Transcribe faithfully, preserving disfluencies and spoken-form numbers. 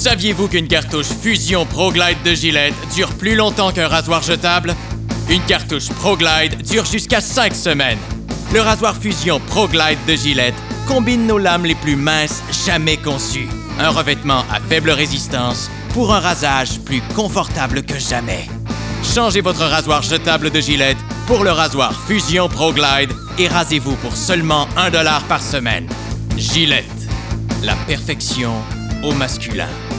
Saviez-vous qu'une cartouche Fusion ProGlide de Gillette dure plus longtemps qu'un rasoir jetable? Une cartouche ProGlide dure jusqu'à cinq semaines. Le rasoir Fusion ProGlide de Gillette combine nos lames les plus minces jamais conçues. Un revêtement à faible résistance pour un rasage plus confortable que jamais. Changez votre rasoir jetable de Gillette pour le rasoir Fusion ProGlide et rasez-vous pour seulement un dollar par semaine. Gillette, la perfection au masculin.